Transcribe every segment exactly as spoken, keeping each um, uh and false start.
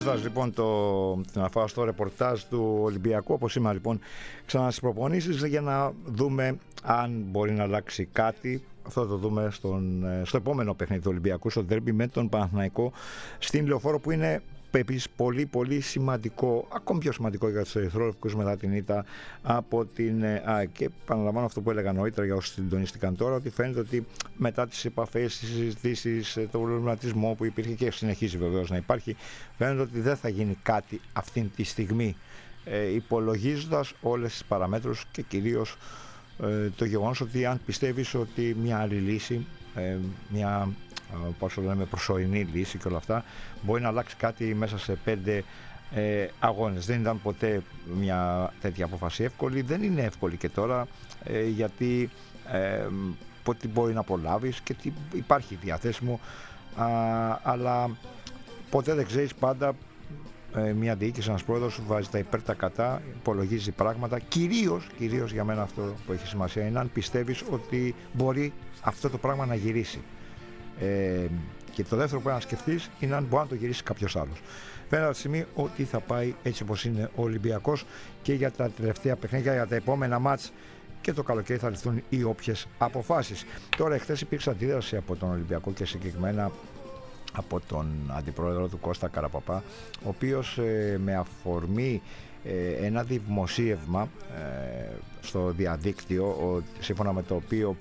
Λοιπόν, το, την αναφορά στο ρεπορτάζ του Ολυμπιακού, όπως σήμερα λοιπόν ξανά στις προπονήσεις, για να δούμε αν μπορεί να αλλάξει κάτι. Αυτό θα το δούμε στον, στο επόμενο παιχνίδι του Ολυμπιακού, στο ντέρμπι με τον Παναθηναϊκό στην Λεωφόρο, που είναι επίσης πολύ πολύ σημαντικό, ακόμη πιο σημαντικό για τους ερυθρόλευκους μετά την ήττα από την ΑΕΚ. Και επαναλαμβάνω αυτό που έλεγα νωρίτερα για όσους συντονίστηκαν τώρα, ότι φαίνεται ότι μετά τις επαφές, τις συζητήσεις, το προβληματισμό που υπήρχε και συνεχίζει βεβαίως να υπάρχει, φαίνεται ότι δεν θα γίνει κάτι αυτή τη στιγμή, ε, υπολογίζοντας όλες τις παραμέτρους και κυρίως ε, το γεγονός ότι αν πιστεύεις ότι μια άλλη λύση, ε, μια πώς το λέμε, προσωρινή λύση και όλα αυτά, μπορεί να αλλάξει κάτι μέσα σε πέντε ε, αγώνες. Δεν ήταν ποτέ μια τέτοια απόφαση εύκολη, δεν είναι εύκολη και τώρα, ε, γιατί ε, τι μπορεί να απολάβεις και τι υπάρχει διαθέσιμο, α, αλλά ποτέ δεν ξέρεις. Πάντα ε, μια διοίκηση, ένας πρόεδρος βάζει τα υπέρ τα κατά, υπολογίζει πράγματα, κυρίως, κυρίως για μένα αυτό που έχει σημασία είναι αν πιστεύεις ότι μπορεί αυτό το πράγμα να γυρίσει. Ε, και το δεύτερο που πρέπει να σκεφτείς είναι αν μπορεί να το γυρίσει κάποιος άλλος. Φαίνεται από τη στιγμή ότι θα πάει έτσι όπως είναι ο Ολυμπιακός και για τα τελευταία παιχνίδια, για τα επόμενα μάτς και το καλοκαίρι θα ληφθούν οι όποιες αποφάσεις. Τώρα, εχθές υπήρξε αντίδραση από τον Ολυμπιακό και συγκεκριμένα από τον αντιπρόεδρο του Κώστα Καραπαπά, ο οποίος ε, με αφορμή ε, ένα δημοσίευμα ε, στο διαδίκτυο, ο, σύμφωνα με το οποίο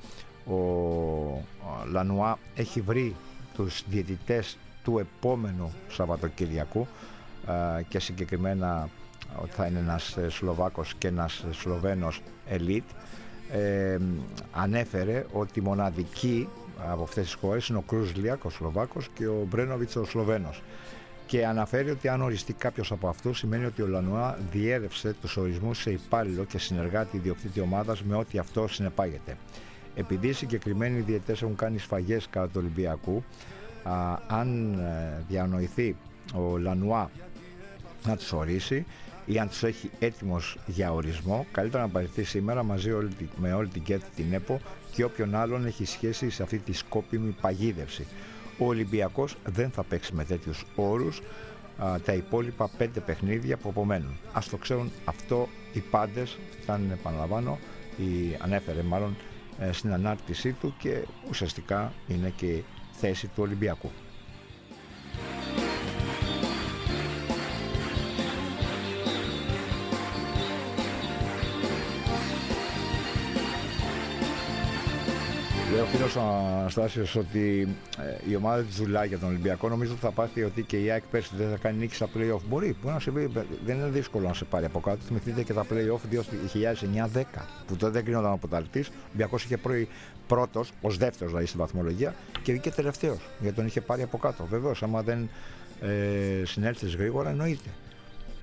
ο Λανουά έχει βρει τους διαιτητές του επόμενου Σαββατοκυριακού, και συγκεκριμένα ότι θα είναι ένας Σλοβάκος και ένας Σλοβαίνος ελίτ. Ε, ανέφερε ότι μοναδικοί από αυτές τις χώρες είναι ο Κρούζλιακ, ο Σλοβάκος, και ο Μπρένοβιτς, ο Σλοβαίνος. Και αναφέρει ότι αν οριστεί κάποιος από αυτούς, σημαίνει ότι ο Λανουά διέρευσε τους ορισμούς σε υπάλληλο και συνεργάτη ιδιοκτήτη ομάδας με ό,τι αυτό συνεπάγεται. Επειδή οι συγκεκριμένοι διαιτητές έχουν κάνει σφαγές κατά του Ολυμπιακού, α, αν ε, διανοηθεί ο Λανουά να τους ορίσει ή αν τους έχει έτοιμος για ορισμό, καλύτερα να παραιτηθεί σήμερα μαζί όλη, με όλη την ΚΕΤ, την ΕΠΟ και όποιον άλλον έχει σχέση σε αυτή τη σκόπιμη παγίδευση. Ο Ολυμπιακός δεν θα παίξει με τέτοιους όρους α, τα υπόλοιπα πέντε παιχνίδια που απομένουν. Ας το ξέρουν αυτό οι πάντες, ήταν, επαναλαμβάνω, η, ανέφερε μάλλον στην ανάρτησή του, και ουσιαστικά είναι και η θέση του Ολυμπιακού. Λέει ο φίλος ο Αναστάσιος ότι ε, η ομάδα της δουλειά για τον Ολυμπιακό, νομίζω ότι θα πάθει ότι και η ΑΕΚ πέρσι δεν θα κάνει νίκη στα play-off. Μπορεί, μπορεί να συμβεί, δεν είναι δύσκολο να σε πάρει από κάτω. Θυμηθείτε και τα play-off δύο χιλιάδες εννιά δέκα, που τότε δεν κρίνονταν από πρωταθλητής. Ο Ολυμπιακός είχε πρώτη, πρώτος, ως δεύτερος δηλαδή στη βαθμολογία, και βγήκε τελευταίος, γιατί τον είχε πάρει από κάτω. Βεβαίως, άμα δεν ε, συνέλθεις γρήγορα, εννοείται.